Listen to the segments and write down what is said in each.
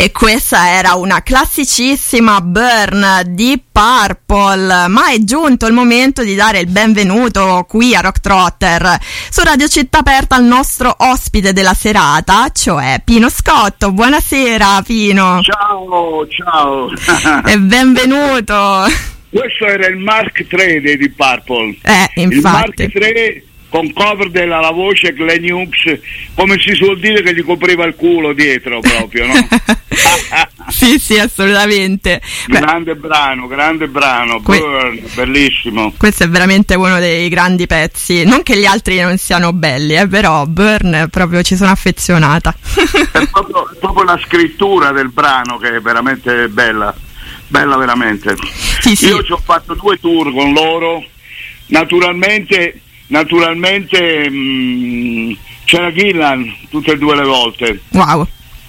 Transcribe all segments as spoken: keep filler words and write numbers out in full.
E questa era una classicissima Burn di Purple, ma è giunto il momento di dare il benvenuto qui a Rock Trotter su Radio Città Aperta al nostro ospite della serata, cioè Pino Scotto. Buonasera Pino. Ciao, ciao. E benvenuto. Questo era il Mark tre dei Deep Purple. Eh, infatti. Il Mark tre con cover della la voce Glenn Hughes, come si suol dire, che gli copriva il culo dietro proprio, no? Sì, sì, assolutamente. Grande Beh, brano, grande brano, que- Burn, bellissimo. Questo è veramente uno dei grandi pezzi. Non che gli altri non siano belli, eh, però Burn proprio ci sono affezionata. È proprio, è proprio la scrittura del brano che è veramente bella, bella veramente. Sì, sì. Io ci ho fatto due tour con loro, naturalmente... Naturalmente mh, c'era Gillan tutte e due le volte. Wow.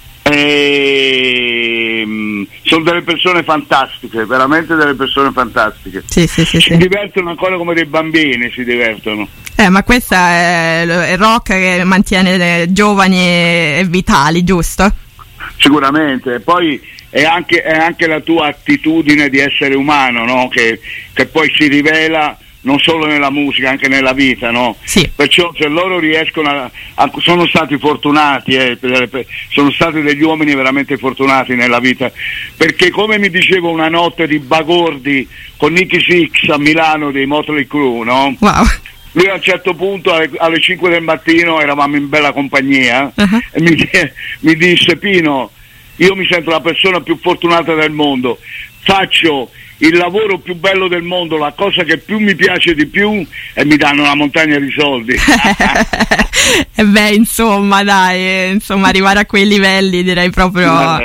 E, mh, sono delle persone fantastiche, veramente delle persone fantastiche. Sì, sì, sì, si sì. divertono ancora come dei bambini, si divertono. Eh, ma questo è il rock che mantiene giovani e vitali, giusto? Sicuramente. Poi è anche, è anche la tua attitudine di essere umano, no? Che, che poi si rivela non solo nella musica, anche nella vita, no? Sì. Perciò se loro riescono a, a sono stati fortunati, eh, per, per, sono stati degli uomini veramente fortunati nella vita, perché come mi dicevo una notte di Bagordi con Nicky Six a Milano dei Motley Crue, no? Wow. Lui a un certo punto alle, alle cinque del mattino eravamo in bella compagnia, uh-huh. e mi, mi disse: Pino, io mi sento la persona più fortunata del mondo, faccio il lavoro più bello del mondo, la cosa che più mi piace di più, e mi danno una montagna di soldi. E beh, insomma, dai, insomma, arrivare a quei livelli direi proprio.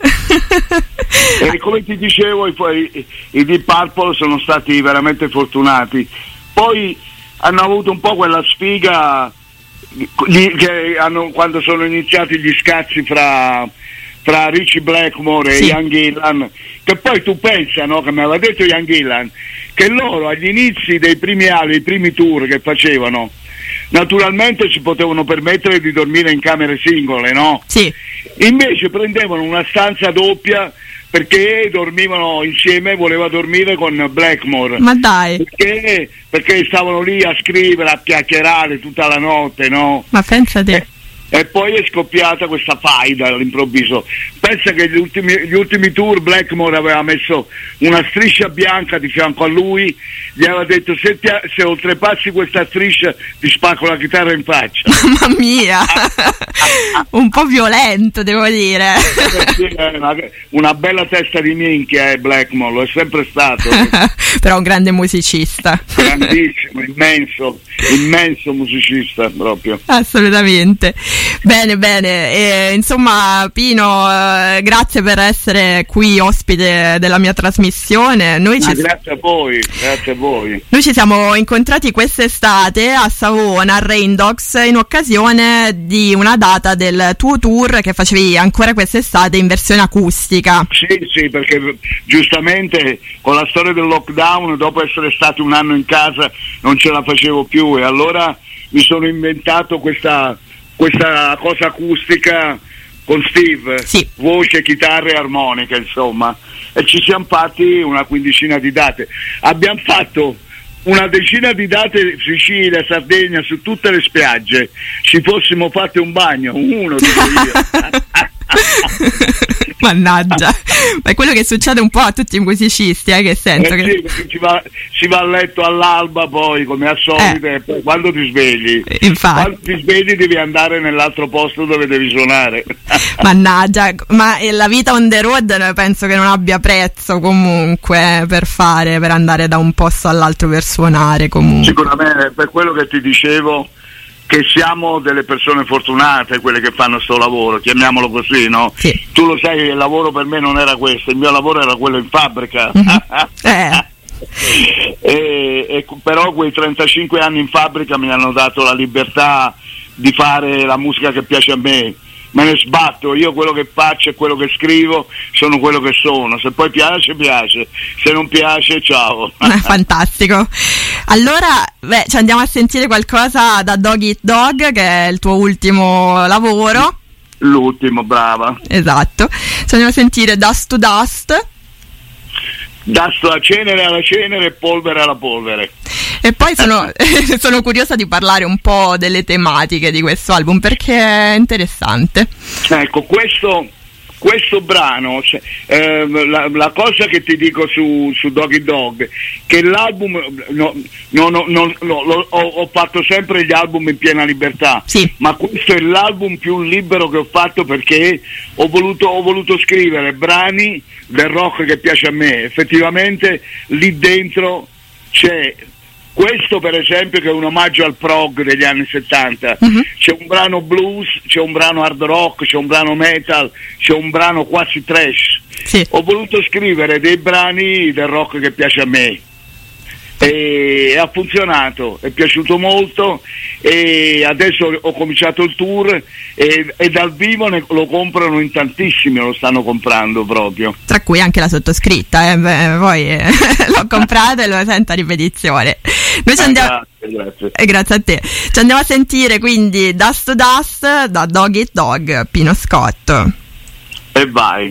E come ti dicevo, i, i, i Deep Purple sono stati veramente fortunati. Poi hanno avuto un po' quella sfiga gli, che hanno, quando sono iniziati gli scazzi fra fra Richie Blackmore e sì. Ian Gillan, che poi tu pensa, no, che mi aveva detto Ian Gillan, che loro agli inizi dei primi anni, i primi tour che facevano, naturalmente si potevano permettere di dormire in camere singole, no? Sì. Invece prendevano una stanza doppia perché dormivano insieme, voleva dormire con Blackmore. Ma dai. Perché, perché stavano lì a scrivere, a chiacchierare tutta la notte, no? Ma pensa te. Eh, E poi è scoppiata questa faida all'improvviso. Pensa che gli ultimi, gli ultimi tour Blackmore aveva messo una striscia bianca di fianco a lui, gli aveva detto: se, ti, se oltrepassi questa striscia ti spacco la chitarra in faccia. Mamma mia. Un po' violento, devo dire. Una, una bella testa di minchia è Blackmore, lo è sempre stato. Però un grande musicista. Grandissimo, immenso, immenso musicista proprio. Assolutamente. Bene, bene, e, insomma Pino, eh, grazie per essere qui ospite della mia trasmissione. Noi ci... ah, grazie a voi, grazie a voi. Noi ci siamo incontrati quest'estate a Savona, a Rain Dogs, in occasione di una data del tuo tour che facevi ancora quest'estate in versione acustica. Sì, sì, perché giustamente con la storia del lockdown, dopo essere stato un anno in casa, non ce la facevo più, e allora mi sono inventato questa questa cosa acustica con Steve, sì. Voce, chitarre e armonica, insomma, e ci siamo fatti una quindicina di date. Abbiamo fatto una decina di date Sicilia, Sardegna, su tutte le spiagge. Ci fossimo fatti un bagno, uno dico io. Mannaggia, ma è quello che succede un po' a tutti i musicisti, eh, che sento eh che... sì, si, va, si va a letto all'alba poi come al solito, eh. E poi quando ti svegli Infatti. quando ti svegli devi andare nell'altro posto dove devi suonare. Mannaggia, ma la vita on the road penso che non abbia prezzo comunque, eh, per fare, per andare da un posto all'altro per suonare comunque. Sicuramente, per quello che ti dicevo, che siamo delle persone fortunate, quelle che fanno sto lavoro, chiamiamolo così, no? Sì. Tu lo sai, il lavoro per me non era questo, il mio lavoro era quello in fabbrica. Mm-hmm. eh. e, e, però quei trentacinque anni in fabbrica mi hanno dato la libertà di fare la musica che piace a me. Me ne sbatto, io quello che faccio e quello che scrivo sono quello che sono, se poi piace piace, se non piace ciao. Fantastico. Allora, beh, ci andiamo a sentire qualcosa da Dog Eat Dog, che è il tuo ultimo lavoro. L'ultimo, brava. Esatto. Ci andiamo a sentire Dust to Dust. Dust alla cenere, alla cenere, polvere alla polvere. E poi sono, sono curiosa di parlare un po' delle tematiche di questo album, perché è interessante. Ecco, questo, questo brano, eh, la, la cosa che ti dico su, su Doggy Dog, che l'album, no, no, no, no, no, lo, ho, ho fatto sempre gli album in piena libertà, sì. Ma questo è l'album più libero che ho fatto, perché ho voluto, ho voluto scrivere brani del rock che piace a me. Effettivamente lì dentro c'è questo, per esempio, che è un omaggio al prog degli anni settanta. Uh-huh. C'è un brano blues, c'è un brano hard rock, c'è un brano metal, c'è un brano quasi trash. Sì. Ho voluto scrivere dei brani del rock che piace a me e ha funzionato, è piaciuto molto, e adesso ho cominciato il tour e, e dal vivo ne, lo comprano in tantissimi, lo stanno comprando proprio, tra cui anche la sottoscritta, eh? Beh, poi eh, l'ho comprata e lo sento a ripetizione. Noi ci andiamo, eh, grazie, grazie. Eh, grazie a te. Ci andiamo a sentire quindi Dust to Dust da Dog Eat Dog, Pino Scott. E vai.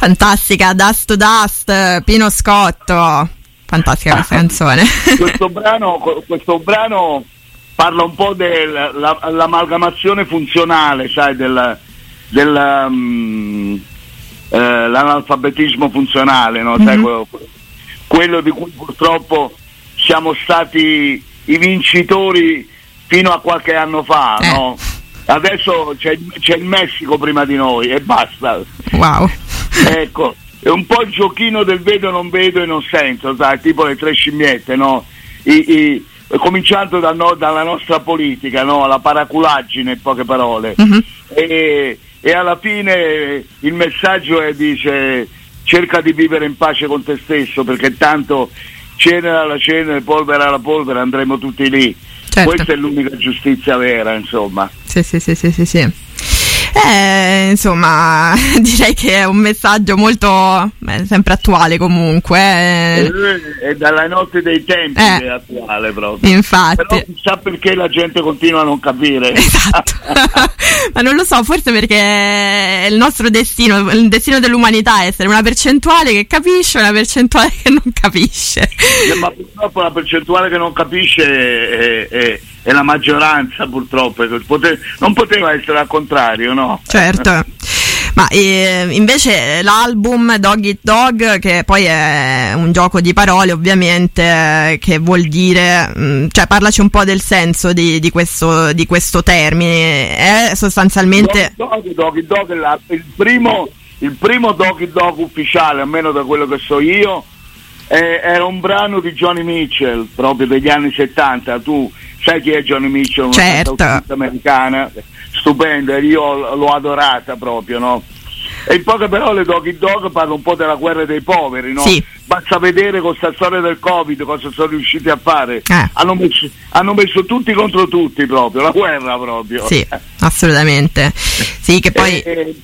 Fantastica, Dust to Dust, Pino Scotto, fantastica questa canzone. Questo brano, questo brano parla un po' dell'amalgamazione funzionale, sai, del, del um, eh, l'analfabetismo funzionale, no? Mm-hmm. Sai, quello, quello di cui purtroppo siamo stati i vincitori fino a qualche anno fa, eh. no? Adesso c'è, c'è il Messico prima di noi e basta. Wow. Ecco, è un po' il giochino del vedo non vedo e non sento, sai, tipo le tre scimmiette, no? I, i, cominciando da no, dalla nostra politica, no? La paraculaggine, in poche parole. Mm-hmm. E, e alla fine il messaggio è, dice, cerca di vivere in pace con te stesso, perché tanto cenere alla cenere, polvere alla polvere, andremo tutti lì. Certo. Questa è l'unica giustizia vera, insomma. Sì, sì, sì, sì, sì, sì. Eh, insomma, direi che è un messaggio molto beh, sempre attuale comunque. Eh. È dalla notte dei tempi eh. che è attuale proprio. Infatti. Però chissà perché la gente continua a non capire. Esatto. Ma non lo so, forse perché è il nostro destino, il destino dell'umanità è essere una percentuale che capisce e una percentuale che non capisce. Eh, ma purtroppo la percentuale che non capisce è, è, è la maggioranza, purtroppo. Pote- non poteva essere al contrario, no? Certo. Ma eh, invece l'album Dog Eat Dog, che poi è un gioco di parole ovviamente, che vuol dire, mh, cioè parlaci un po' del senso di, di questo di questo termine. È sostanzialmente Dog Eat Dog, Dog, Dog la, il primo il primo Dog Eat Dog ufficiale, almeno da quello che so io, eh, era un brano di Johnny Mitchell, proprio degli anni settanta. Tu sai chi è Johnny Mitchell? Una certo. cantante americana stupenda, io l'ho adorata proprio, no? E in poche parole Dog Eat Dog parla un po' della guerra dei poveri, no? Sì. Basta vedere con questa storia del Covid cosa sono riusciti a fare. Eh. Hanno messo, hanno messo tutti contro tutti proprio, la guerra proprio. Sì, assolutamente. Sì, che poi e,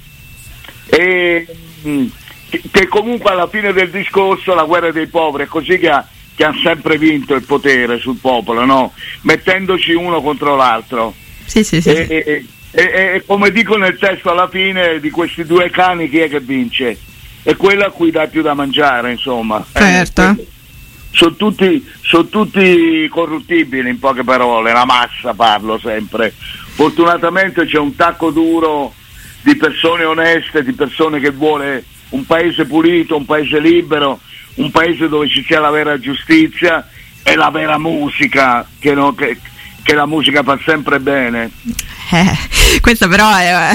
e, e, che comunque alla fine del discorso la guerra dei poveri è così che ha, che ha sempre vinto il potere sul popolo, no? Mettendoci uno contro l'altro. Sì, sì, sì. E, sì. E, e, e come dico nel testo, alla fine di questi due cani chi è che vince? È quello a cui dai più da mangiare, insomma. Certo. Eh, sono tutti, sono tutti corruttibili, in poche parole, la massa parlo sempre. Fortunatamente c'è un tacco duro di persone oneste, di persone che vuole un paese pulito, un paese libero, un paese dove ci sia la vera giustizia e la vera musica, che, no, che, che la musica fa sempre bene. Eh, questo però è,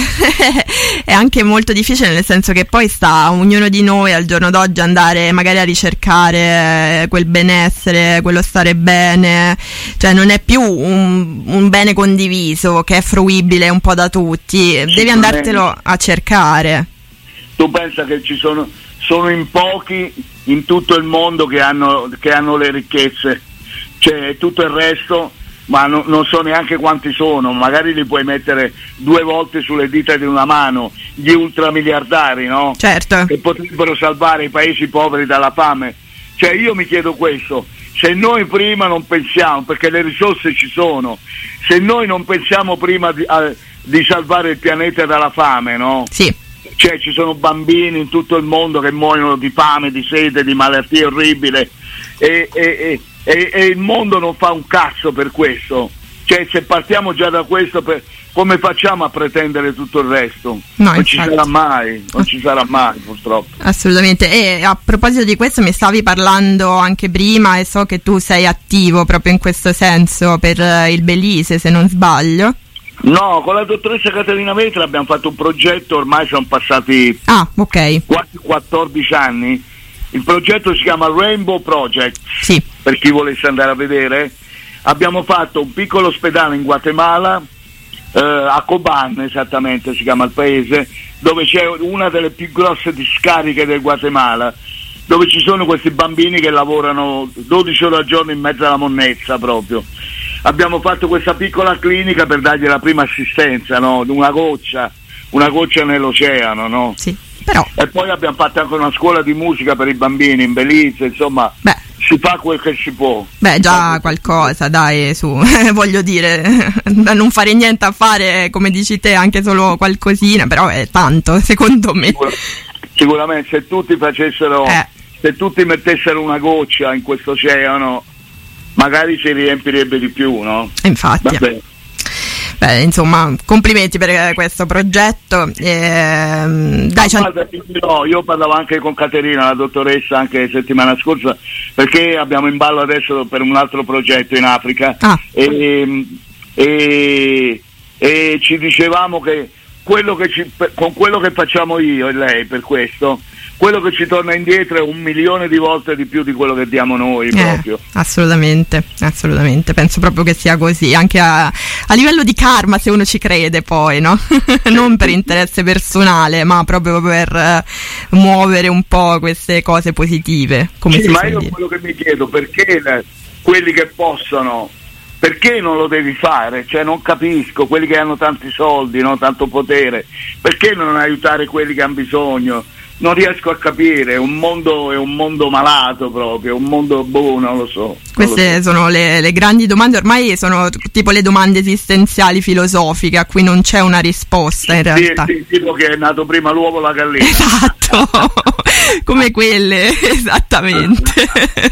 è anche molto difficile, nel senso che poi sta a ognuno di noi al giorno d'oggi andare magari a ricercare quel benessere, quello stare bene, cioè non è più un, un bene condiviso che è fruibile un po' da tutti, devi andartelo a cercare. Tu pensa che ci sono, sono in pochi in tutto il mondo che hanno, che hanno le ricchezze, cioè tutto il resto, ma no, non so neanche quanti sono, magari li puoi mettere due volte sulle dita di una mano, gli ultramiliardari, no? Certo. Che potrebbero salvare i paesi poveri dalla fame. Cioè io mi chiedo questo, se noi prima non pensiamo, perché le risorse ci sono, se noi non pensiamo prima di, a, di salvare il pianeta dalla fame, no? Sì. Cioè ci sono bambini in tutto il mondo che muoiono di fame, di sete, di malattie orribili e, e, e E, e il mondo non fa un cazzo per questo. Cioè se partiamo già da questo, per, come facciamo a pretendere tutto il resto? No, non ci sarà mai, non ci sarà mai purtroppo. Assolutamente. E a proposito di questo mi stavi parlando anche prima e so che tu sei attivo proprio in questo senso per il Belize, se non sbaglio. No, con la dottoressa Caterina Vetra abbiamo fatto un progetto, ormai sono passati ah, ok. quasi quattordici anni. Il progetto si chiama Rainbow Project, sì. Per chi volesse andare a vedere. Abbiamo fatto un piccolo ospedale in Guatemala, eh, a Coban esattamente si chiama il paese, dove c'è una delle più grosse discariche del Guatemala, dove ci sono questi bambini che lavorano dodici ore al giorno in mezzo alla monnezza proprio. Abbiamo fatto questa piccola clinica per dargli la prima assistenza, no? Una goccia, una goccia nell'oceano, no? Sì. Però. E poi abbiamo fatto anche una scuola di musica per i bambini in Belize, insomma. Beh. Si fa quel che si può. Beh, già qualcosa, dai, su, voglio dire, non fare niente a fare, come dici te, anche solo qualcosina, però è tanto, secondo me. sicuramente se tutti facessero, eh. se tutti mettessero una goccia in questo oceano, magari si riempirebbe di più, no? Infatti. Vabbè. Beh, insomma, complimenti per questo progetto. Eh, dai, no, guarda, no, io parlavo anche con Caterina, la dottoressa, anche settimana scorsa, perché abbiamo in ballo adesso per un altro progetto in Africa ah. e, e, e ci dicevamo che quello che ci, con quello che facciamo io e lei per questo, quello che ci torna indietro è un milione di volte di più di quello che diamo noi, eh, proprio. Assolutamente, assolutamente, penso proprio che sia così, anche a, a livello di karma, se uno ci crede poi, no? Non per interesse personale, ma proprio per uh, muovere un po' queste cose positive, come sì, si ma suol io dire. quello che mi chiedo, perché le, quelli che possono, perché non lo devi fare? Cioè non capisco, quelli che hanno tanti soldi, no? Tanto potere, perché non aiutare quelli che hanno bisogno? Non riesco a capire, è un mondo, è un mondo malato proprio, è un mondo boh, non lo so. Queste lo so. sono le, le grandi domande, ormai sono t- tipo le domande esistenziali filosofiche a cui non c'è una risposta in realtà. Sì, sì, tipo che è nato prima l'uovo o la gallina. Esatto, come quelle, esattamente.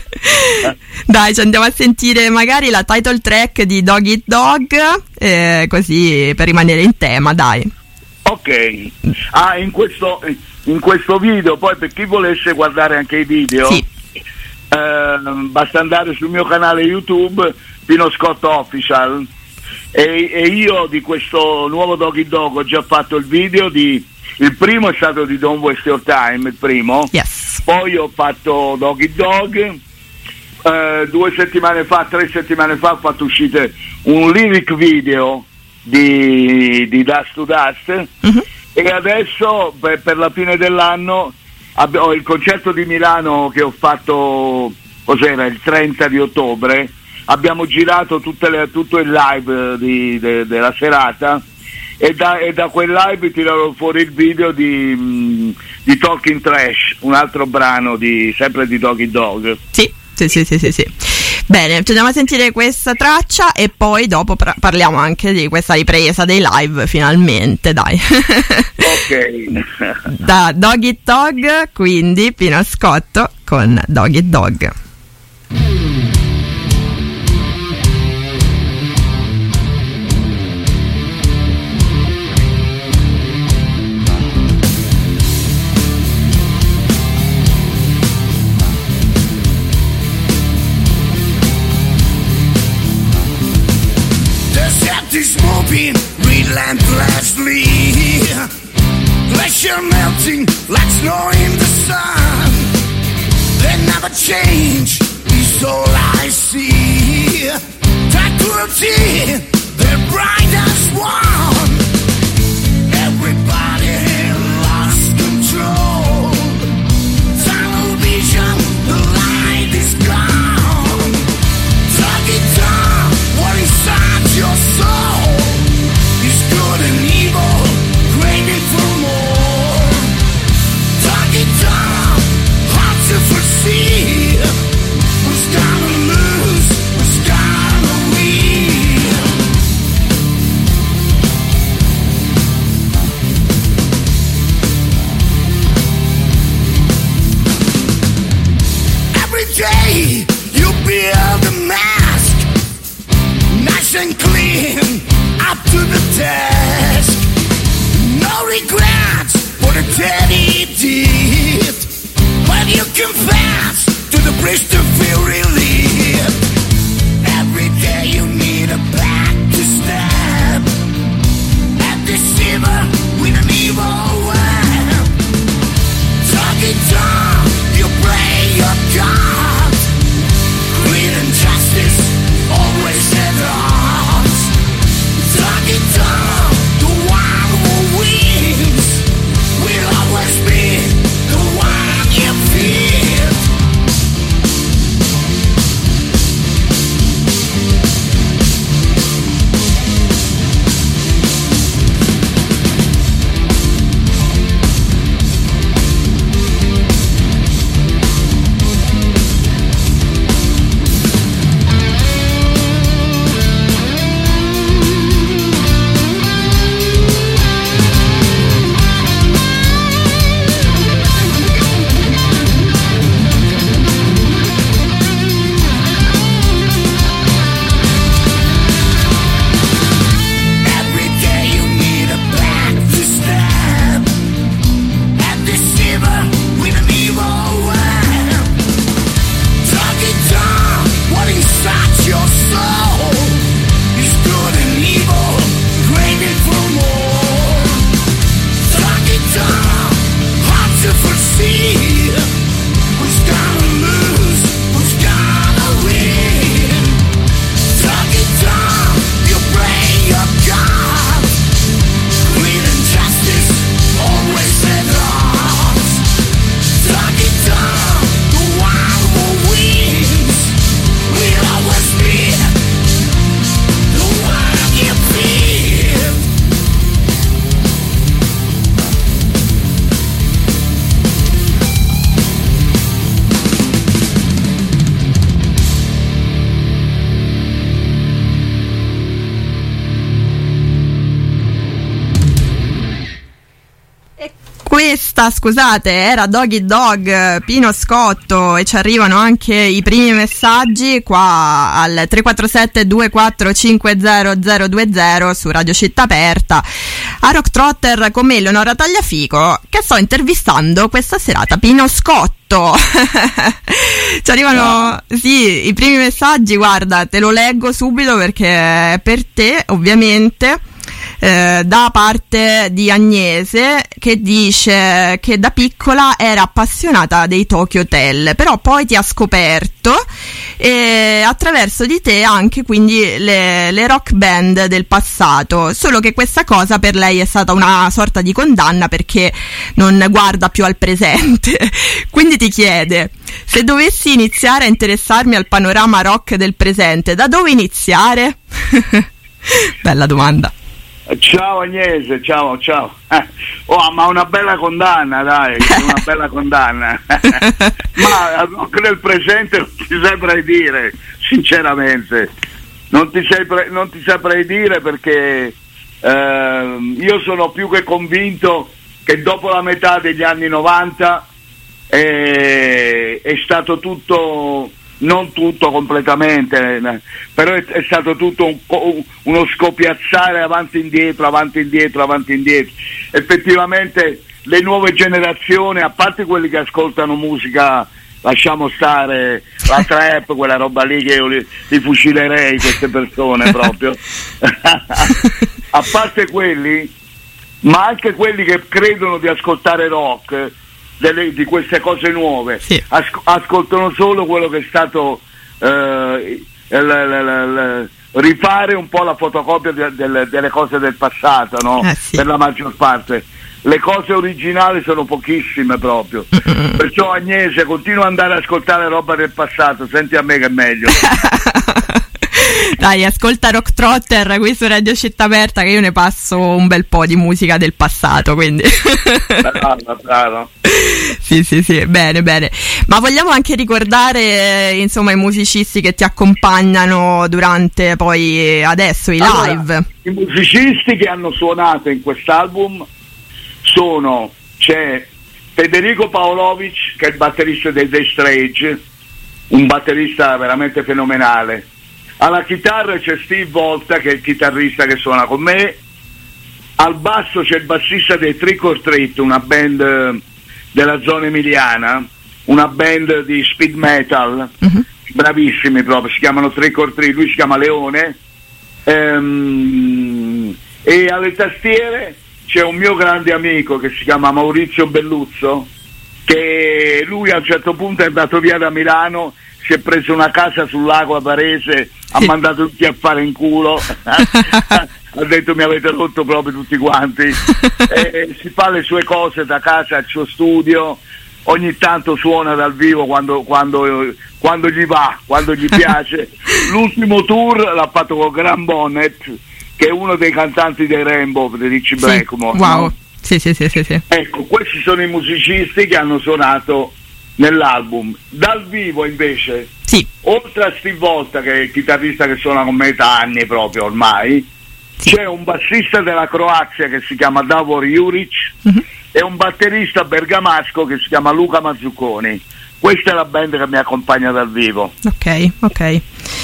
Dai, ci andiamo a sentire magari la title track di Dog Eat Dog, eh, così per rimanere in tema, dai. Ok, ah, in questo, in questo video, poi per chi volesse guardare anche i video, sì. eh, basta andare sul mio canale YouTube, Pino Scotto Official, e, e io di questo nuovo Dog Eat Dog ho già fatto il video, di, il primo è stato di Don't Waste Your Time, il primo, yes. Poi ho fatto Dog Eat Dog, eh, due settimane fa, tre settimane fa ho fatto uscire un lyric video di, di Dust to Dust, uh-huh. E adesso per, per la fine dell'anno ab- ho il concerto di Milano che ho fatto, cos'era, il trenta di ottobre, abbiamo girato tutte le, tutto il live di, de, della serata e da, e da quel live tirerò fuori il video di, di Talking Trash, un altro brano di, sempre di Dog Eat Dog. Sì, sì, sì, sì, sì, sì. Bene, ci andiamo a sentire questa traccia e poi dopo pra- parliamo anche di questa ripresa dei live, finalmente, dai. Ok. Da Dog Eat Dog, quindi Pino Scotto con Dog Eat Dog. Is moving relentlessly, glacier melting like snow in the sun. They never change, is all I see. That cruelty, their pride has won. Everybody lost control. Tunnel vision, the light is gone. Tug it down, what inside your soul? Good and evil, craving for more. Talk it down, hard to foresee. Who's gonna lose? Who's gonna win? Every day you build a mask, nice and clean, up to the task. No regrets for the dirty deed. When you confess to the priest to feel relief. Every day you need a back to stab. A deceiver with an evil web. Talk it down, you pray your God. Greed and justice always at odds. Talk it down, the one who wins will always be the one you fear. questa, scusate, era Doggy Dog, Pino Scotto, e ci arrivano anche i primi messaggi qua al tre quattro sette due quattro cinque zero zero due zero su Radio Città Aperta a Rock Trotter con me Eleonora Tagliafico, che sto intervistando questa serata Pino Scotto. Ci arrivano sì i primi messaggi, guarda, te lo leggo subito perché è per te ovviamente. Eh, da parte di Agnese, che dice che da piccola era appassionata dei Tokyo Hotel, però poi ti ha scoperto e attraverso di te anche quindi le, le rock band del passato, solo che questa cosa per lei è stata una sorta di condanna perché non guarda più al presente. Quindi ti chiede: se dovessi iniziare a interessarmi al panorama rock del presente, da dove iniziare? Bella domanda. Ciao Agnese, ciao, ciao. Eh, oh, ma una bella condanna, dai, una bella condanna. Ma nel presente non ti saprei dire, sinceramente. Non ti saprei, non ti saprei dire perché eh, io sono più che convinto che dopo la metà degli anni novanta è, è stato tutto... non tutto completamente, però è, è stato tutto un, uno scopiazzare avanti e indietro, avanti e indietro, avanti e indietro. Effettivamente le nuove generazioni, a parte quelli che ascoltano musica, lasciamo stare la trap, quella roba lì che io li, li fucilerei queste persone proprio, a parte quelli, ma anche quelli che credono di ascoltare rock, Delle, di queste cose nuove, sì. As- ascoltano solo quello che è stato eh, l- l- l- rifare un po' la fotocopia de- de- delle cose del passato, no? Eh, sì. Per la maggior parte le cose originali sono pochissime proprio. Perciò Agnese, continua ad andare ad ascoltare roba del passato, senti a me che è meglio. Dai, ascolta Rock Trotter qui su Radio Città Aperta, che io ne passo un bel po' di musica del passato, quindi bravo, bravo. Sì, sì, sì, bene, bene. Ma vogliamo anche ricordare, eh, insomma, i musicisti che ti accompagnano durante poi adesso i allora, live. I musicisti che hanno suonato in quest'album sono, c'è Federico Paolovic, che è il batterista dei The Strange, un batterista veramente fenomenale. Alla chitarra c'è Steve Volta, che è il chitarrista che suona con me. Al basso c'è il bassista dei Trick or Treat, una band della zona emiliana, una band di speed metal, uh-huh. bravissimi proprio, si chiamano Trick or Treat, lui si chiama Leone. Ehm, e alle tastiere c'è un mio grande amico che si chiama Maurizio Belluzzo, che lui a un certo punto è andato via da Milano, si è preso una casa sul lago a Varese, ha mandato tutti a fare in culo, ha detto mi avete rotto proprio tutti quanti, e si fa le sue cose da casa al suo studio, ogni tanto suona dal vivo quando, quando, quando gli va, quando gli piace. L'ultimo tour l'ha fatto con Graham Bonnet, che è uno dei cantanti dei Rainbow, di Richie sì. Blackmore. Wow, no? sì, sì, sì, sì, sì. Ecco, questi sono i musicisti che hanno suonato nell'album. Dal vivo invece, sì. oltre a Steve Volta, che è il chitarrista che suona con me da anni proprio ormai, sì. c'è un bassista della Croazia che si chiama Davor Juric, uh-huh. e un batterista bergamasco che si chiama Luca Mazzucconi. Questa è la band che mi accompagna dal vivo. Ok, ok.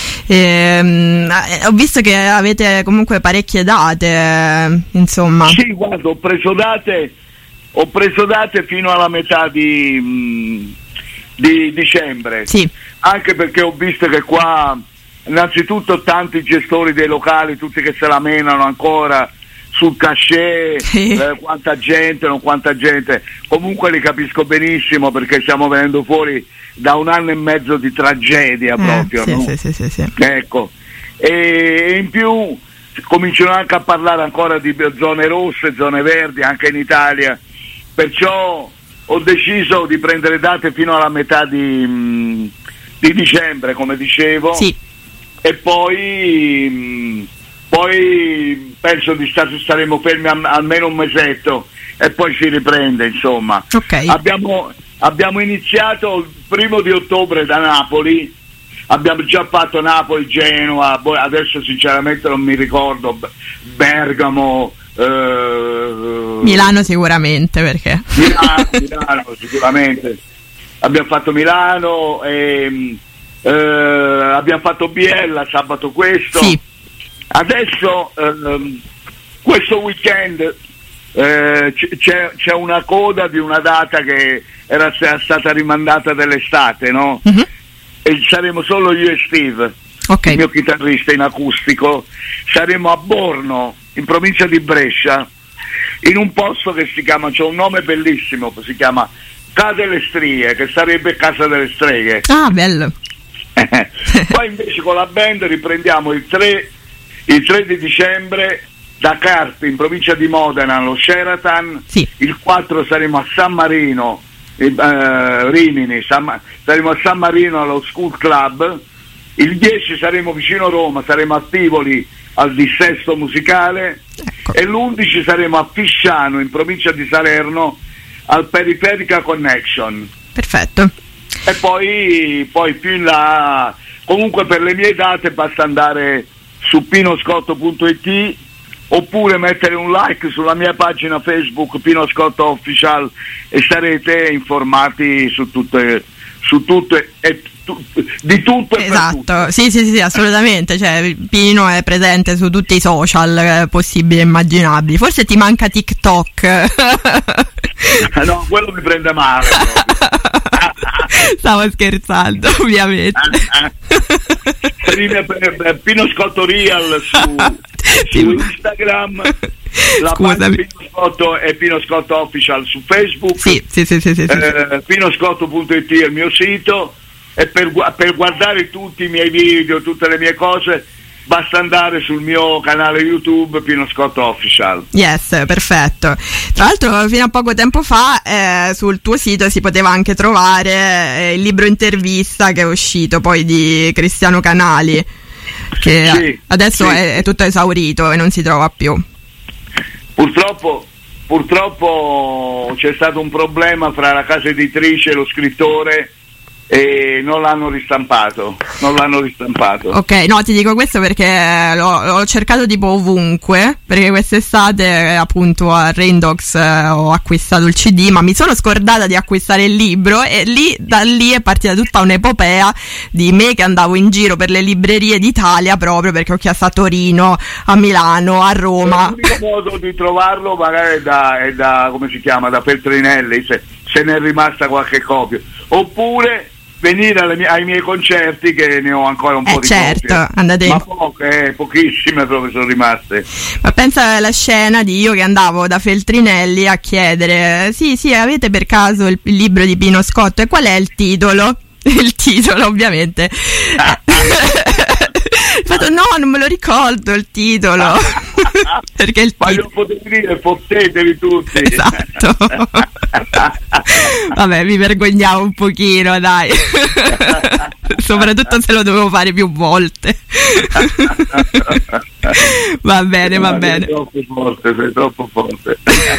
Ehm, ho visto che avete comunque parecchie date, insomma. Sì, guarda, ho preso date ho preso date fino alla metà di, mh, di dicembre, sì. anche perché ho visto che qua innanzitutto tanti gestori dei locali, tutti che se la menano ancora sul cachet, sì. eh, quanta gente, non quanta gente, comunque li capisco benissimo perché stiamo venendo fuori da un anno e mezzo di tragedia, eh, proprio, sì, no? sì, sì, sì, sì. Ecco, e in più cominciano anche a parlare ancora di zone rosse, zone verdi anche in Italia, perciò ho deciso di prendere date fino alla metà di, mh, di dicembre, come dicevo, sì. e poi mh, poi penso di stare, staremo fermi a, almeno un mesetto e poi si riprende, insomma. Okay. Abbiamo, abbiamo iniziato il primo di ottobre da Napoli, abbiamo già fatto Napoli, Genova, adesso sinceramente non mi ricordo, Bergamo, Uh, Milano sicuramente, perché Milano, Milano sicuramente abbiamo fatto Milano e, uh, abbiamo fatto Biella sabato questo, sì. Adesso uh, questo weekend uh, c'è, c'è una coda di una data che era stata rimandata dell'estate, no? Uh-huh. E saremo solo io e Steve, okay. Il mio chitarrista in acustico. Saremo a Borno, in provincia di Brescia, in un posto che si chiama, c'è un nome bellissimo, si chiama Casa delle Strie, che sarebbe Casa delle Streghe. Ah, bello. Poi invece con la band riprendiamo il tre, il tre di dicembre da Carpi, in provincia di Modena, allo Sheraton. Sì. Il quattro saremo a San Marino, eh, Rimini, San, saremo a San Marino allo School Club. Il dieci saremo vicino Roma, saremo a Tivoli al dissesto musicale, ecco. E l'undici saremo a Fisciano, in provincia di Salerno, al Periferica Connection. Perfetto. E poi, poi più in là, comunque per le mie date basta andare su pinoscotto punto it oppure mettere un like sulla mia pagina Facebook Pino Scotto Official e sarete informati su tutte, su tutte e tu, di tutto e esatto. per tutto. Sì, sì, sì, assolutamente. Cioè, Pino è presente su tutti i social eh, possibili e immaginabili. Forse ti manca TikTok. No, quello mi prende male. Stavo scherzando, ovviamente. Pino Scotto Real su, su Instagram, la pagina Pino Scotto e Pino Scotto Official su Facebook. Sì, sì, sì, sì, sì, sì. Eh, pinoscotto punto it è il mio sito, e per, per guardare tutti i miei video, tutte le mie cose, basta andare sul mio canale YouTube Pino Scotto Official. Yes, perfetto. Tra l'altro fino a poco tempo fa eh, sul tuo sito si poteva anche trovare eh, il libro intervista che è uscito poi di Cristiano Canali, che sì, adesso sì. È, è tutto esaurito e non si trova più. Purtroppo, purtroppo c'è stato un problema fra la casa editrice e lo scrittore e non l'hanno ristampato, non l'hanno ristampato. Ok, no, ti dico questo perché l'ho, l'ho cercato tipo ovunque, perché quest'estate appunto a Raindogs eh, ho acquistato il C D, ma mi sono scordata di acquistare il libro e lì, da lì è partita tutta un'epopea di me che andavo in giro per le librerie d'Italia proprio perché ho chiesto a Torino, a Milano, a Roma. L'unico modo di trovarlo magari è da, è da come si chiama, da Feltrinelli, se, se ne è rimasta qualche copia, oppure venire alle mie, ai miei concerti, che ne ho ancora un eh po' di certo, copie, andate ma poche, eh, pochissime proprio sono rimaste. Ma pensa alla scena di io che andavo da Feltrinelli a chiedere sì sì avete per caso il, il libro di Pino Scotto e qual è il titolo? Il titolo ovviamente ho fatto no, non me lo ricordo il titolo. Perché il ma titolo... io potevo dire fottetevi tutti. Esatto. Vabbè, mi vergognavo un pochino, dai. Soprattutto se lo dovevo fare più volte. Va bene, va no, bene. Sei troppo forte, sei troppo forte.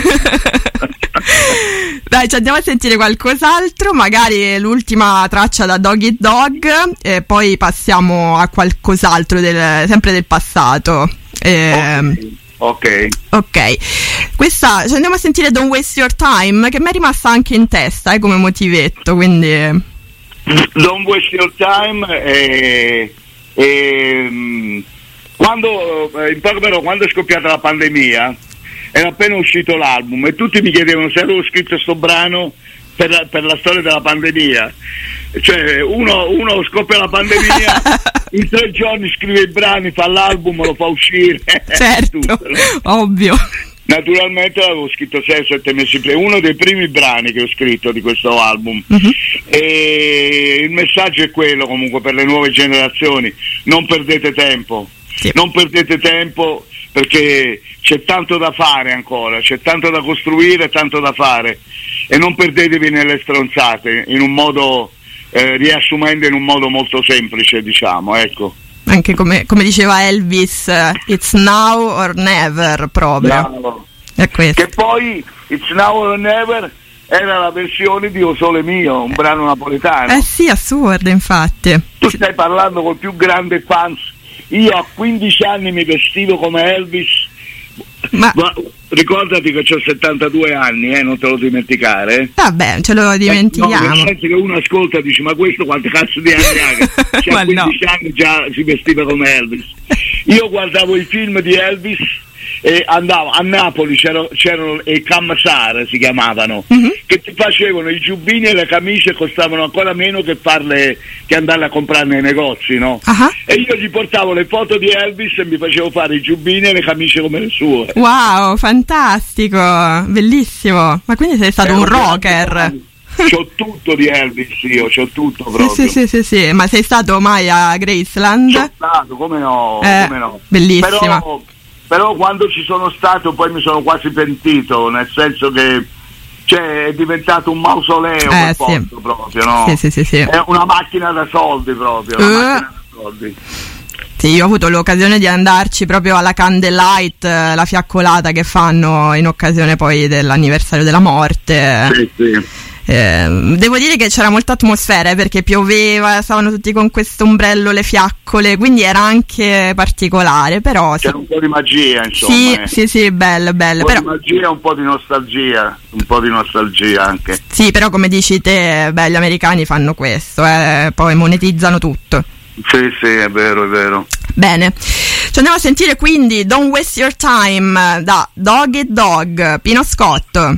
Dai, ci andiamo a sentire qualcos'altro, magari l'ultima traccia da Dog Eat Dog e poi passiamo a qualcos'altro del, sempre del passato. Eh, ok. Ok. Questa ci andiamo a sentire Don't Waste Your Time, che mi è rimasta anche in testa eh, come motivetto, quindi Don't Waste Your Time è, è, quando, in poco però, quando è scoppiata la pandemia era appena uscito l'album e tutti mi chiedevano se avevo scritto sto brano per la, per la storia della pandemia. Cioè uno, uno scoppia la pandemia, in tre giorni scrive i brani, fa l'album, lo fa uscire. certo, tutto, no? Ovvio. Naturalmente l'avevo scritto sei o sette mesi prima, uno dei primi brani che ho scritto di questo album. Uh-huh. E il messaggio è quello comunque per le nuove generazioni: non perdete tempo, sì. non perdete tempo perché c'è tanto da fare ancora, c'è tanto da costruire, tanto da fare, e non perdetevi nelle stronzate, in un modo eh, riassumendo in un modo molto semplice, diciamo, ecco. Anche come, come diceva Elvis, uh, it's now or never, proprio. Bravo. È questo. Che poi It's Now or Never era la versione di O Sole Mio, un brano napoletano. Eh sì, assurdo, infatti. Tu stai parlando col più grande fans. Io a quindici anni mi vestivo come Elvis Ma... Ma ricordati che ho settantadue anni, eh, non te lo dimenticare. Vabbè, ce lo dimentichiamo. Eh, no, nel senso che uno ascolta e dice: ma questo quante cazzo di anni ha? Cioè, a quindici no. anni già si vestiva come Elvis. Io guardavo i film di Elvis e andavo a Napoli, c'erano, c'erano i Kamsar si chiamavano, mm-hmm. che ti facevano i giubbini e le camicie, costavano ancora meno che farle, che andarle a comprare nei negozi, no? Uh-huh. E io gli portavo le foto di Elvis e mi facevo fare i giubbini e le camicie come le sue. Wow, fantastico, bellissimo. Ma quindi sei stato eh, un rocker? C'ho tutto di Elvis, io c'ho tutto proprio. Sì, sì, sì, sì, sì. Ma sei stato mai a Graceland? C'ho stato, come no, eh, come no. Bellissimo. Però, però quando ci sono stato poi mi sono quasi pentito, nel senso che cioè, è diventato un mausoleo eh, quel sì. posto proprio, no? Sì, sì, sì, sì. È una macchina da soldi proprio, una uh. macchina da soldi. Sì, io ho avuto l'occasione di andarci proprio alla Candlelight, la fiaccolata che fanno in occasione poi dell'anniversario della morte. Sì, sì. Eh, devo dire che c'era molta atmosfera, eh, perché pioveva, stavano tutti con questo ombrello, le fiaccole, quindi era anche particolare, però c'era sì. un po' di magia, insomma. Sì, eh. sì, sì, bello, bello. Un po' però... di magia, un po' di nostalgia, un po' di nostalgia anche. Sì, però come dici te, beh, gli americani fanno questo, eh, poi monetizzano tutto. Sì, sì, è vero, è vero. Bene, ci andiamo a sentire quindi Don't Waste Your Time da Dog Eat Dog, Pino Scott.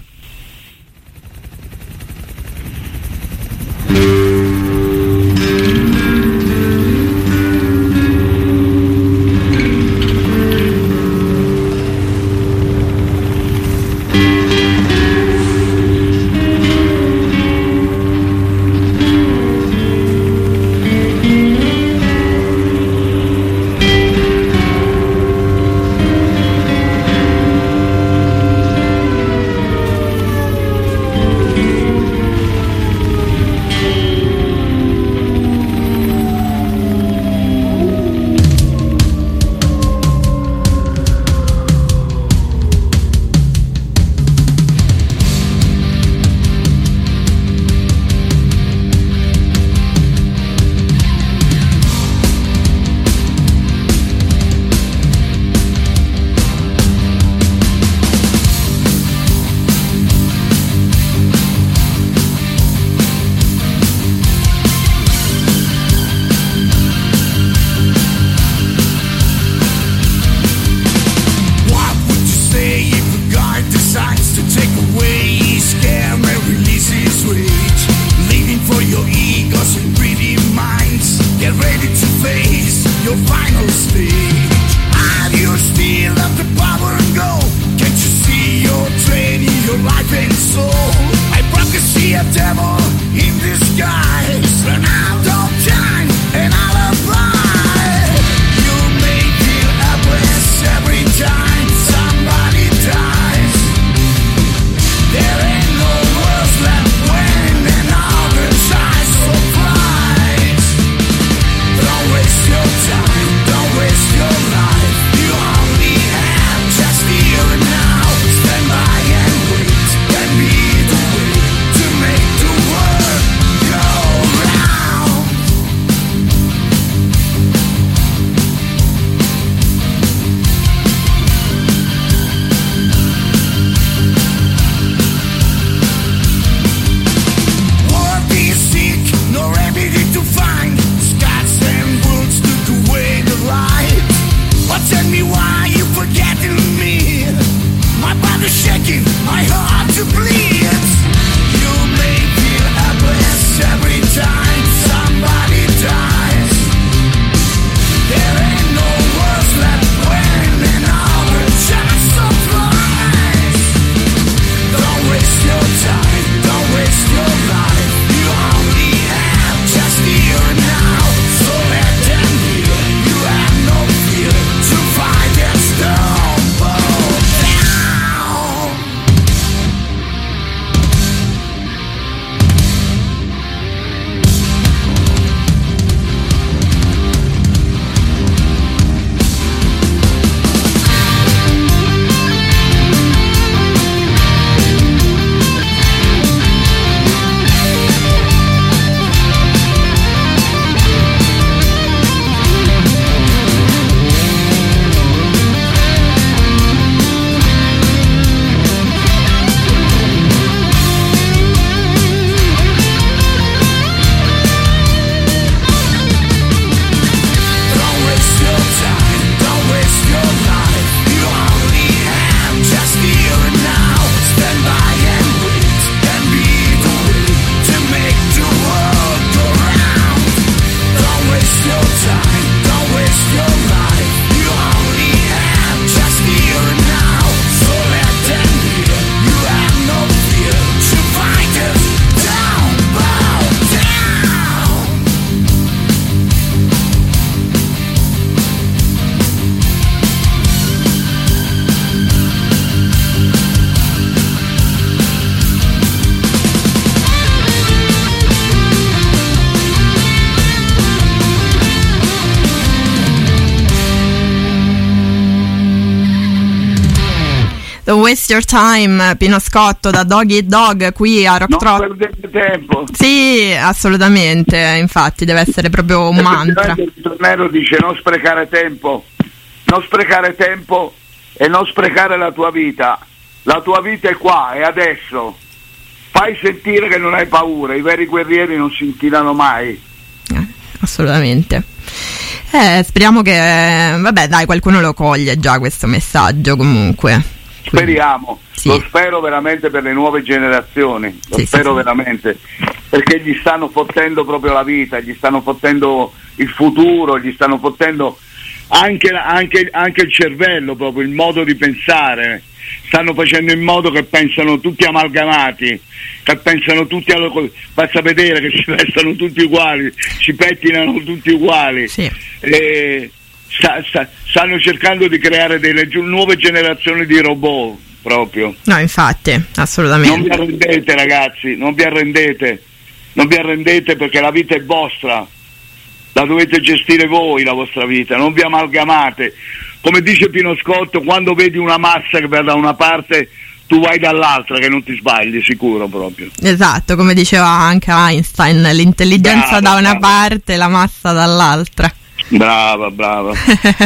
Waste Your Time, Pino Scotto da Dog Eat Dog qui a Rock Trot. Non perdete tempo. Sì, assolutamente, infatti deve essere proprio un mantra. Il ritornello dice non sprecare tempo, non sprecare tempo e non sprecare la tua vita. La tua vita è qua, è adesso. Fai sentire che non hai paura, i veri guerrieri non si inchilano mai. Eh, assolutamente. Eh, speriamo che, vabbè dai, qualcuno lo coglie già questo messaggio comunque. Speriamo, sì. Lo spero veramente per le nuove generazioni, lo sì, spero sì, veramente, perché gli stanno fottendo proprio la vita, gli stanno fottendo il futuro, gli stanno fottendo anche, anche, anche il cervello, proprio il modo di pensare. Stanno facendo in modo che pensano tutti amalgamati, che pensano tutti allo, basta vedere che si vestano tutti uguali, si pettinano tutti uguali, sì. e sta, sta, stanno cercando di creare delle gi- nuove generazioni di robot proprio. No, infatti, assolutamente. Non vi arrendete ragazzi, non vi arrendete, non vi arrendete perché la vita è vostra, la dovete gestire voi la vostra vita, non vi amalgamate. Come dice Pino Scotto, quando vedi una massa che va da una parte, tu vai dall'altra, che non ti sbagli, sicuro proprio. Esatto, come diceva anche Einstein, l'intelligenza brava, da una brava. parte, la massa dall'altra. Brava, brava.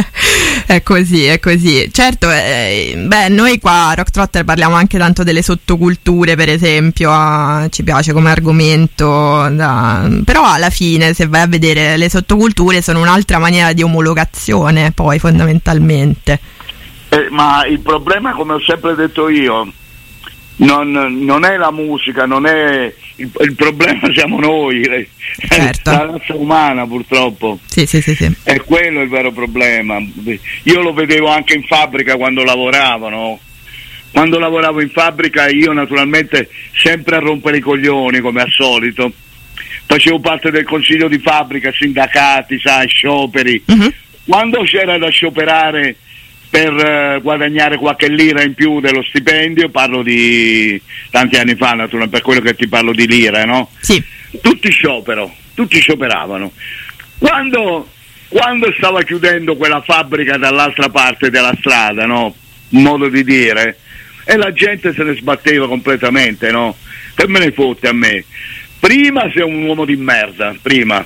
È così, è così. Certo, eh, beh, noi qua a Rock Trotter parliamo anche tanto delle sottoculture, per esempio, eh, ci piace come argomento, da, però alla fine, se vai a vedere, le sottoculture sono un'altra maniera di omologazione, poi fondamentalmente. Eh, ma il problema, come ho sempre detto io, non, non è la musica, non è il, il problema siamo noi, certo. La razza umana purtroppo. Sì, sì, sì, sì. È quello il vero problema. Io lo vedevo anche in fabbrica quando lavoravo, no? Quando lavoravo in fabbrica io naturalmente sempre a rompere i coglioni come al solito. Facevo parte del consiglio di fabbrica, sindacati, sai, scioperi. Uh-huh. Quando c'era da scioperare per uh, guadagnare qualche lira in più dello stipendio, parlo di tanti anni fa naturalmente, per quello che ti parlo di lire, no? Sì. Tutti sciopero, tutti scioperavano. Quando, quando stava chiudendo quella fabbrica dall'altra parte della strada, no? Un modo di dire, e la gente se ne sbatteva completamente, no? Che me ne fotte a me? Prima sei un uomo di merda, prima,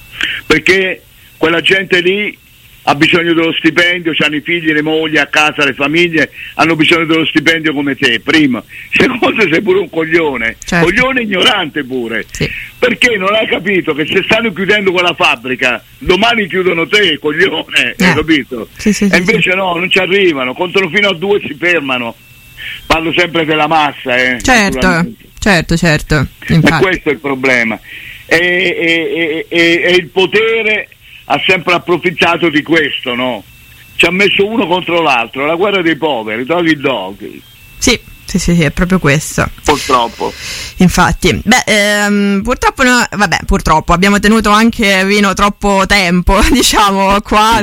perché quella gente lì ha bisogno dello stipendio, hanno i figli, le mogli a casa, le famiglie hanno bisogno dello stipendio come te, prima. Secondo, sei pure un coglione, certo. Coglione ignorante pure, sì. Perché non hai capito che se stanno chiudendo quella fabbrica domani chiudono te, coglione, eh. Hai capito? Sì, sì, e invece sì. No, non ci arrivano, contano fino a due e si fermano. Parlo sempre della massa, eh, certo, certo, certo. Infatti. E questo è il problema. E, e, e, e, e il potere ha sempre approfittato di questo, no? Ci ha messo uno contro l'altro, la guerra dei poveri, dog eat dog. Sì, sì, sì, sì, è proprio questo. Purtroppo. Infatti, beh, ehm, purtroppo, no, vabbè, purtroppo abbiamo tenuto anche Vino troppo tempo, diciamo, qua.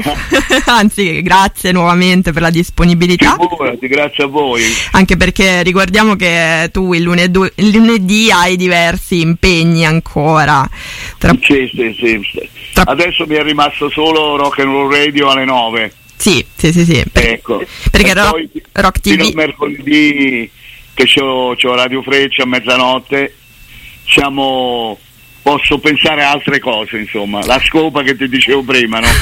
Anzi, grazie nuovamente per la disponibilità. Figurati, grazie a voi. Anche perché ricordiamo che tu il lunedì, il lunedì hai diversi impegni ancora. Tra... Sì, sì, sì. Tra... Adesso mi è rimasto solo Rock and Roll Radio alle nove. Sì, sì, sì, sì. Per... Ecco. Perché Ro- poi, Rock T V... fino a mercoledì che c'ho, c'ho Radio Freccia a mezzanotte, siamo... posso pensare a altre cose, insomma. La scopa che ti dicevo prima, no?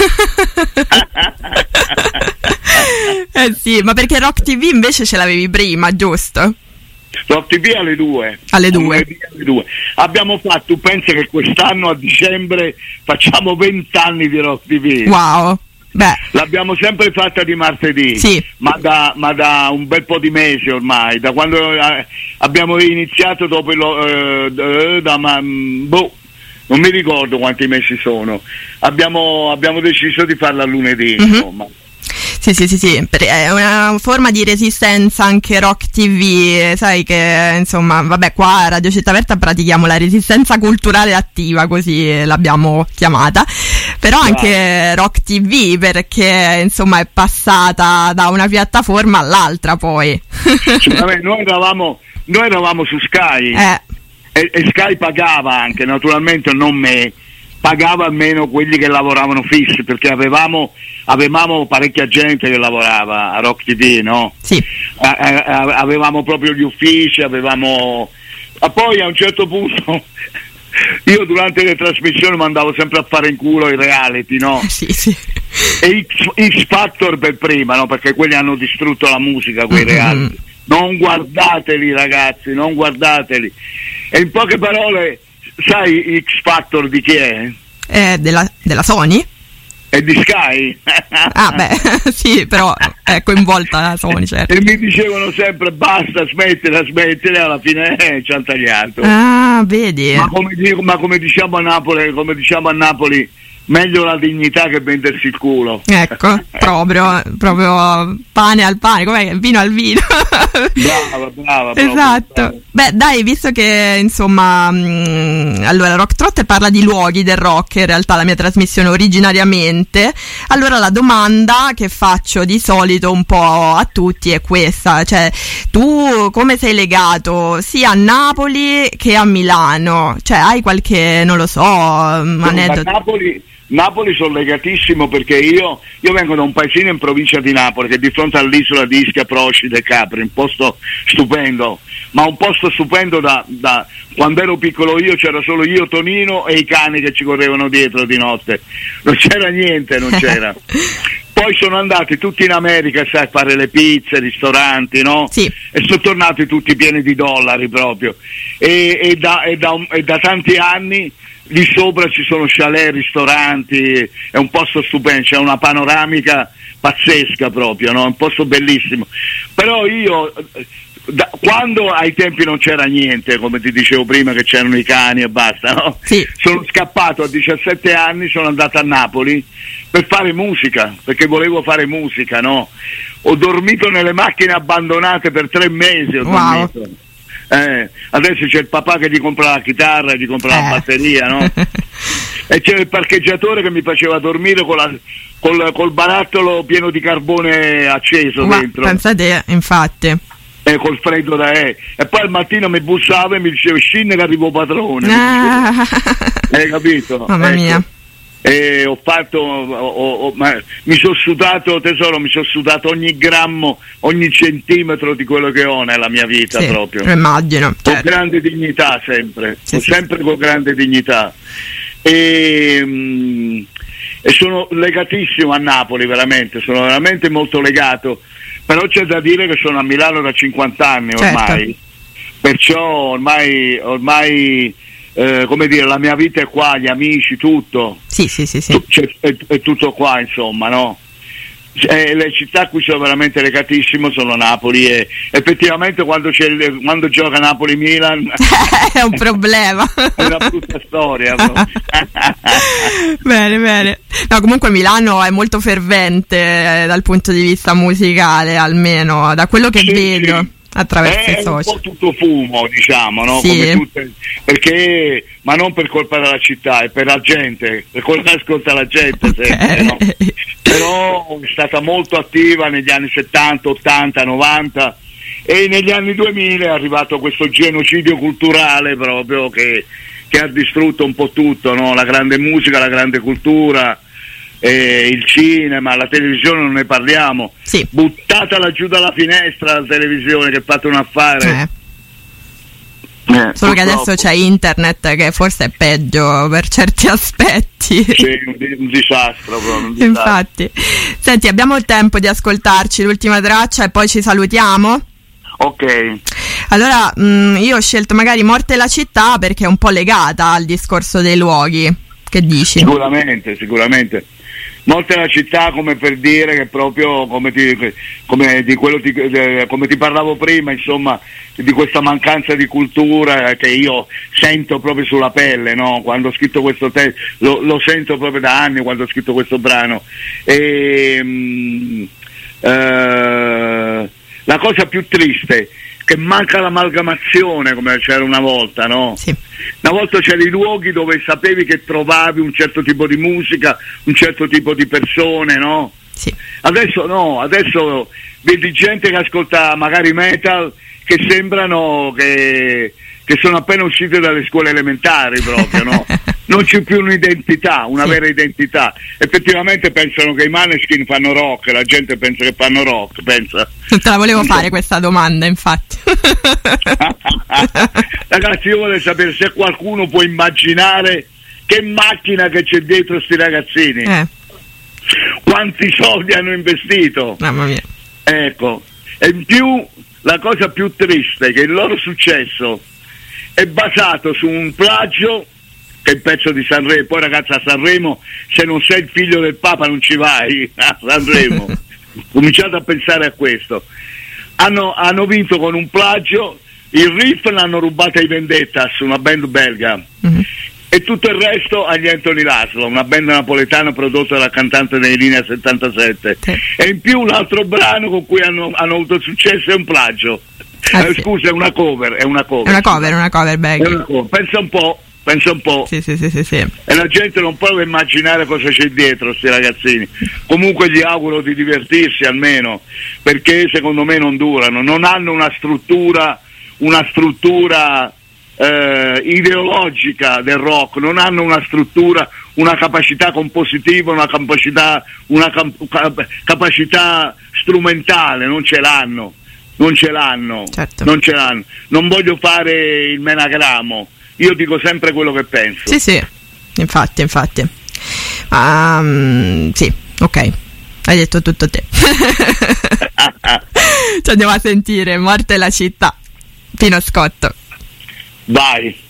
Eh sì, ma perché Rock T V invece ce l'avevi prima, giusto? Rock T V alle due. Alle due. alle due. Abbiamo fatto, tu pensi che quest'anno a dicembre facciamo vent'anni di Rock T V. Wow. Beh. L'abbiamo sempre fatta di martedì, sì. ma, da, ma da un bel po' di mesi ormai, da quando eh, abbiamo iniziato dopo il, eh, da, ma, boh, non mi ricordo quanti mesi sono, abbiamo, abbiamo deciso di farla lunedì, mm-hmm. insomma. Sì, sì, sì, sì, è una forma di resistenza anche Rock T V, sai che insomma, vabbè, qua a Radio Città Aperta pratichiamo la resistenza culturale attiva, così l'abbiamo chiamata, però anche Rock T V perché insomma è passata da una piattaforma all'altra poi. Cioè, vabbè, noi eravamo, noi eravamo su Sky eh. e, e Sky pagava anche, naturalmente non me, pagava almeno quelli che lavoravano fissi, perché avevamo avevamo parecchia gente che lavorava a Rock T V, no? Sì. A, a, avevamo proprio gli uffici, avevamo... Ma poi a un certo punto io durante le trasmissioni mandavo sempre a fare in culo i reality, no? Sì, sì. E X, X Factor per prima, no? Perché quelli hanno distrutto la musica, quei mm-hmm. reality. Non guardateli, ragazzi, non guardateli. E in poche parole, sai X Factor di chi è? Eh, della, della Sony? È di Sky. Ah beh, sì, però è coinvolta la Sony, certo. E mi dicevano sempre basta, smettila, smettila, alla fine eh, ci hanno tagliato. Ah, vedi. Ma come, dico, ma come diciamo a Napoli, come diciamo a Napoli, meglio la dignità che vendersi il culo. Ecco, proprio, proprio pane al pane, com'è? Vino al vino. Brava, brava. Esatto. Brava. Beh, dai, visto che insomma, mh, allora Rock Trotter parla di luoghi del rock, in realtà la mia trasmissione originariamente, allora la domanda che faccio di solito un po' a tutti è questa, cioè tu come sei legato sia a Napoli che a Milano? Cioè hai qualche, non lo so, aneddoto? No, Napoli Napoli sono legatissimo perché io, io vengo da un paesino in provincia di Napoli che è di fronte all'isola di Ischia, Procida e Capri, un posto stupendo, ma un posto stupendo da, da quando ero piccolo io, c'era solo io, Tonino e i cani che ci correvano dietro di notte, non c'era niente, non c'era. Poi sono andati tutti in America, sai, a fare le pizze, ristoranti, no? Sì. E sono tornati tutti pieni di dollari proprio. E, e, da, e, da, e da tanti anni lì sopra ci sono chalet, ristoranti, è un posto stupendo, c'è una panoramica pazzesca proprio, no? È un posto bellissimo. Però io, da, quando ai tempi non c'era niente, come ti dicevo prima che c'erano i cani e basta, no? Sì. Sono scappato a diciassette anni, sono andato a Napoli per fare musica, perché volevo fare musica, no? Ho dormito nelle macchine abbandonate per tre mesi, ho wow. dormito. Eh, adesso c'è il papà che gli compra la chitarra, gli compra eh. la batteria, no? E c'era il parcheggiatore che mi faceva dormire con la, col, col barattolo pieno di carbone acceso. Ma dentro. Pensate, infatti. Eh, col freddo da eh. E poi al mattino mi bussava e mi diceva scinne che arrivo padrone. Ah. Hai capito? Mamma ecco. mia. E ho fatto ho, ho, ma mi sono sudato tesoro mi sono sudato ogni grammo, ogni centimetro di quello che ho nella mia vita, sì, proprio immagino, con certo. grande dignità sempre, sì, sì, sempre sì. con grande dignità e, mh, e sono legatissimo a Napoli, veramente sono veramente molto legato, però c'è da dire che sono a Milano da cinquanta anni ormai, certo. Perciò ormai ormai Eh, come dire, la mia vita è qua, gli amici, tutto. Sì, sì, sì, sì. Tu, c'è, è, è tutto qua, insomma, no? Eh, le città a cui sono veramente legatissimo sono Napoli e effettivamente quando, c'è il, quando gioca Napoli-Milan è un problema. È una brutta storia. Bene, bene. No, comunque Milano è molto fervente eh, dal punto di vista musicale, almeno da quello che sì, vedo. Sì. Attraverso è i social. un po' tutto fumo, diciamo, no? Sì. Come tutte, perché, ma non per colpa della città, è per la gente, per quello che ascolta la gente, okay. Sempre, no? Però è stata molto attiva negli anni settanta, ottanta, novanta e negli anni duemila è arrivato questo genocidio culturale proprio che, che ha distrutto un po' tutto, no? La grande musica, la grande cultura. Eh, il cinema, la televisione non ne parliamo, sì. Buttatela giù dalla finestra la televisione che fate un affare, eh. Eh, solo che adesso c'è internet che forse è peggio per certi aspetti. Sì, un, un disastro proprio, un disastro. Infatti. Senti, abbiamo il tempo di ascoltarci l'ultima traccia e poi ci salutiamo? Ok. Allora mh, io ho scelto magari Morte e la città perché è un po' legata al discorso dei luoghi. Che dici? Sicuramente, sicuramente. Morte la città, come per dire che proprio come ti, come di quello ti, come ti parlavo prima, insomma, di questa mancanza di cultura che io sento proprio sulla pelle, no? Quando ho scritto questo testo, lo, lo sento proprio da anni quando ho scritto questo brano. E, mh, eh, la cosa più triste che manca l'amalgamazione come c'era una volta, no? Sì. Una volta c'erano i luoghi dove sapevi che trovavi un certo tipo di musica, un certo tipo di persone, no? Sì. Adesso no, adesso vedi gente che ascolta magari metal che sembrano che, che sono appena uscite dalle scuole elementari proprio, no? non c'è più un'identità, una sì. vera identità. Effettivamente pensano che i Maneskin fanno rock, la gente pensa che fanno rock, pensa. Non te la volevo fare so. questa domanda, infatti. Ragazzi, io volevo sapere se qualcuno può immaginare che macchina che c'è dietro sti ragazzini. Eh. Quanti soldi hanno investito. Mamma mia. Ecco, e in più la cosa più triste è che il loro successo è basato su un plagio, che è il pezzo di Sanremo. Poi ragazzi, a Sanremo, se non sei il figlio del Papa non ci vai a Sanremo. Cominciate a pensare a questo. Hanno, hanno vinto con un plagio, il riff l'hanno rubato ai Vendettas, una band belga, mm-hmm. e tutto il resto agli Anthony Laszlo, una band napoletana prodotta dal cantante dei Linea settantasette, sì. e in più l'altro brano con cui hanno, hanno avuto successo è un plagio. Ah, eh, sì. Scusa, è una cover, è una cover. È una cover, una cover, è una cover. Pensa un po', pensa un po'. Sì, sì, sì, sì, sì. E la gente non prova a immaginare cosa c'è dietro sti ragazzini. Comunque gli auguro di divertirsi almeno, perché secondo me non durano, non hanno una struttura, una struttura eh, ideologica del rock, non hanno una struttura, una capacità compositiva, una capacità, una cap- capacità strumentale, non ce l'hanno. Non ce l'hanno, certo. non ce l'hanno. Non voglio fare il menagramo, io dico sempre quello che penso. Sì, sì, infatti, infatti. Um, sì, ok, hai detto tutto te. Ci andiamo a sentire Morte e la città, Pino Scotto. Vai.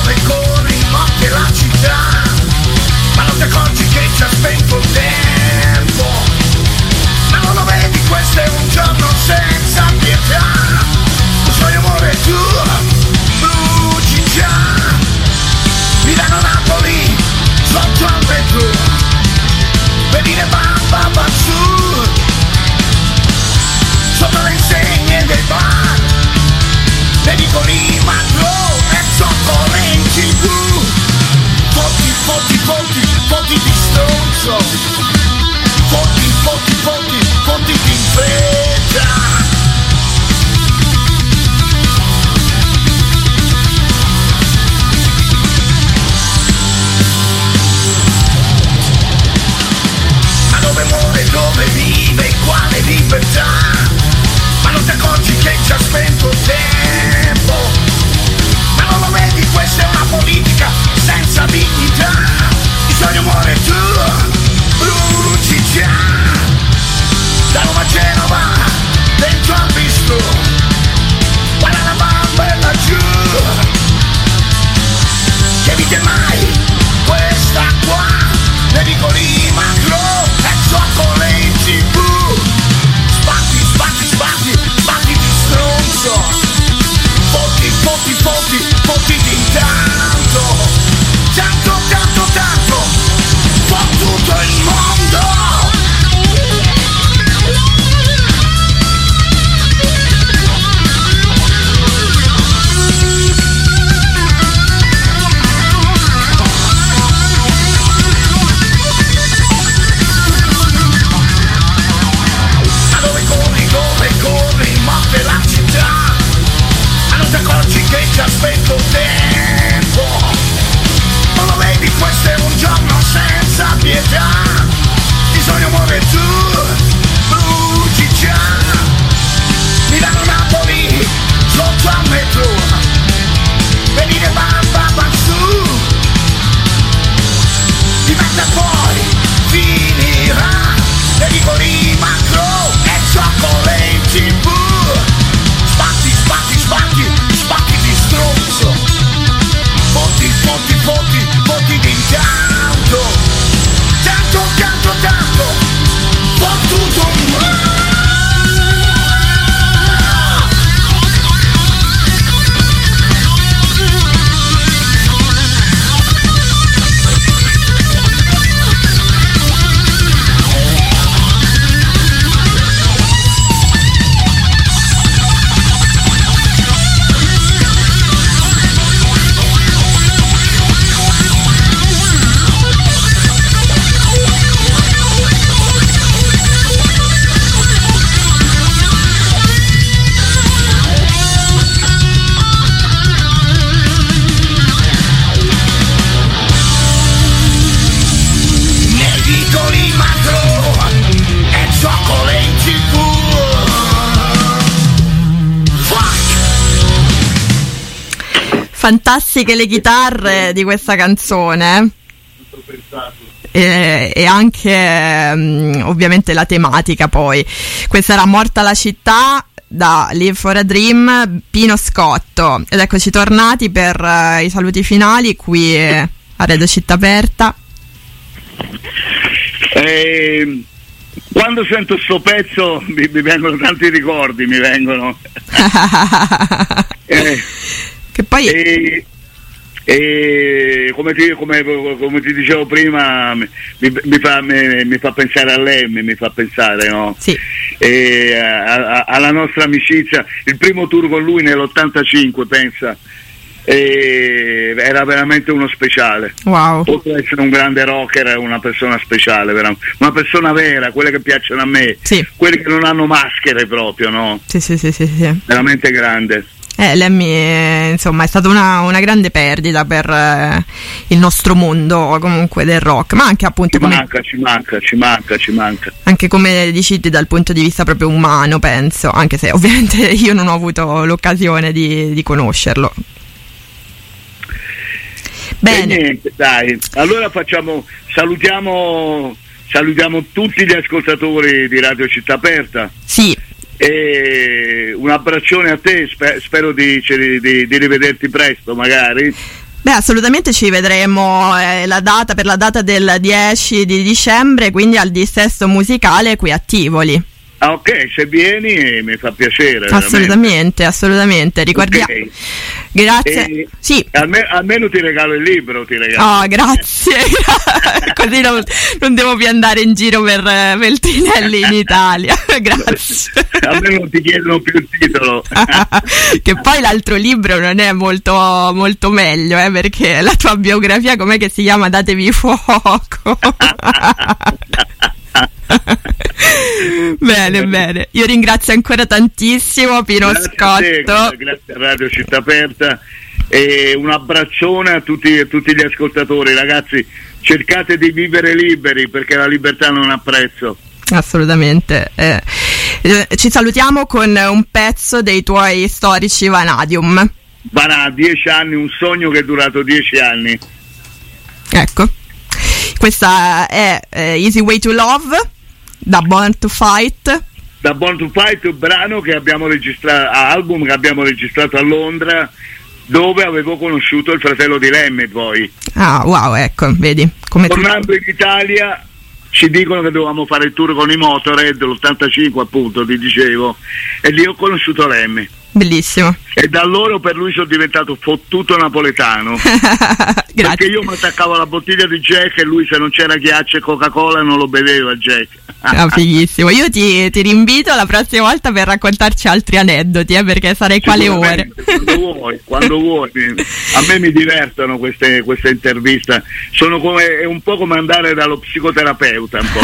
Ma non ti accorgi che ci ha spento tempo. fantastiche le chitarre di questa canzone. E, e anche um, ovviamente la tematica. Poi questa era Morta la città da Live for a Dream, Pino Scotto, ed eccoci tornati per uh, i saluti finali qui a Radio Città Aperta. Eh, quando sento sto pezzo mi, mi vengono tanti ricordi, mi vengono eh, che poi eh, E come ti, come, come ti dicevo prima, mi, mi, fa, mi, mi fa pensare a lei, mi, mi fa pensare, no? Sì. E a, a, alla nostra amicizia, il primo tour con lui nell'ottantacinque, pensa, e era veramente uno speciale. Wow. Oltre ad essere un grande rocker, è una persona speciale, una persona vera, quelle che piacciono a me, sì. Quelli che non hanno maschere proprio, no? Sì, sì, sì, sì, sì. Veramente grande. Eh, Lemmy, insomma, è stata una, una grande perdita per eh, il nostro mondo comunque del rock, ma anche appunto ci come, manca, ci manca, ci manca, ci manca. Anche come dici dal punto di vista proprio umano, penso, anche se ovviamente io non ho avuto l'occasione di, di conoscerlo. Bene. E niente, dai, allora facciamo, salutiamo, salutiamo tutti gli ascoltatori di Radio Città Aperta. Sì. E un abbraccione a te, sper- spero di, di, di rivederti presto magari. Beh, assolutamente ci vedremo eh, la data per la data del dieci di dicembre, quindi al dissesto musicale qui a Tivoli. Ah, ok, se vieni mi fa piacere. Assolutamente, veramente. assolutamente. Ricordiamo. Okay. Grazie. E sì. Almeno, almeno ti regalo il libro, ti regalo. Oh, grazie. Così non, non devo più andare in giro per Veltrinelli in Italia. Grazie. Almeno non ti chiedono più il titolo. Che poi l'altro libro non è molto, molto meglio, eh, perché la tua biografia, com'è che si chiama? Datevi fuoco. Bene, bene, io ringrazio ancora tantissimo Pino grazie Scotto. A te, grazie a Radio Città Aperta e un abbraccione a tutti, a tutti gli ascoltatori. Ragazzi, cercate di vivere liberi perché la libertà non ha prezzo. Assolutamente. eh, eh, ci salutiamo con un pezzo dei tuoi storici Vanadium. Vanà, dieci anni, un sogno che è durato dieci anni. Ecco, questa è eh, Easy Way to Love da Born to Fight. Da Born to Fight, un brano che abbiamo registrato, album che abbiamo registrato a Londra, dove avevo conosciuto il fratello di Lemmy poi. Ah, wow, ecco, vedi. Come tornando tu... in Italia ci dicono che dovevamo fare il tour con i Motorhead, l'ottantacinque appunto, ti dicevo, e lì ho conosciuto Lemmy. Bellissimo. E da allora per lui sono diventato fottuto napoletano. Perché io mi attaccavo alla bottiglia di Jack e lui, se non c'era ghiaccio e Coca-Cola, non lo beveva Jack. Ah, fighissimo. Io ti, ti rinvito la prossima volta per raccontarci altri aneddoti, eh, perché sarei qua le ore. Quando vuoi, quando vuoi. A me mi divertono queste, queste interviste. Sono come, è un po' come andare dallo psicoterapeuta, un po'.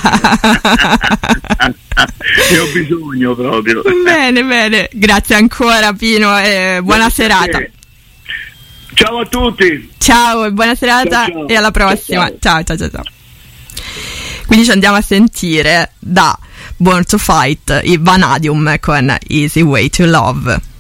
Ne ho bisogno proprio. Bene, bene. Grazie ancora Pino e buona Grazie serata. Ciao a tutti. Ciao e buona serata, ciao, ciao. E alla prossima. Ciao ciao ciao ciao. Quindi ci andiamo a sentire da Born to Fight i Vanadium con Easy Way to Love.